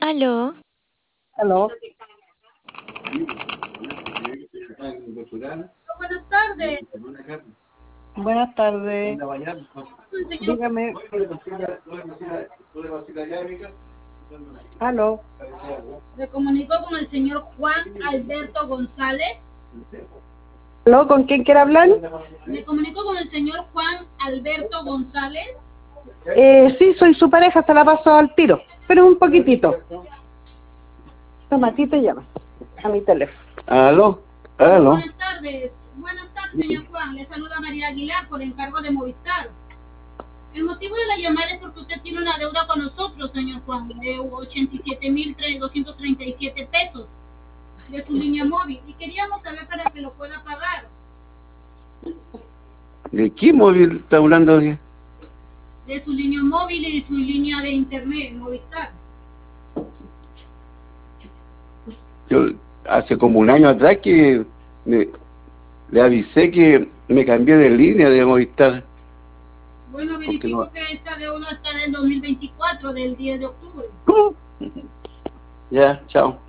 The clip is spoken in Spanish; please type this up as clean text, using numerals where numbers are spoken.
Aló, Aló, Buenas tardes, buenas tardes. el señor, Dígame. Aló, me comunicó con el señor Juan Alberto González. aló, ¿con quién quiere hablar? Me comunicó con el señor Juan Alberto González. Sí, soy su pareja, se la paso al tiro, pero un poquitito. Toma, a ti te llama, a mi teléfono. Aló, aló. Buenas tardes, señor Juan. Le saluda María Aguilar por encargo de Movistar. El motivo de la llamada es porque usted tiene una deuda con nosotros, señor Juan, de 87.237 pesos de su línea móvil y queríamos saber para que lo pueda pagar. ¿De qué móvil está hablando? De su línea móvil y de su línea de internet, Movistar. Yo hace como un año atrás que le avisé que me cambié de línea de Movistar. Bueno, Porque verifico no. que esta deuda está del 2024, del 10 de octubre. Ya, chao.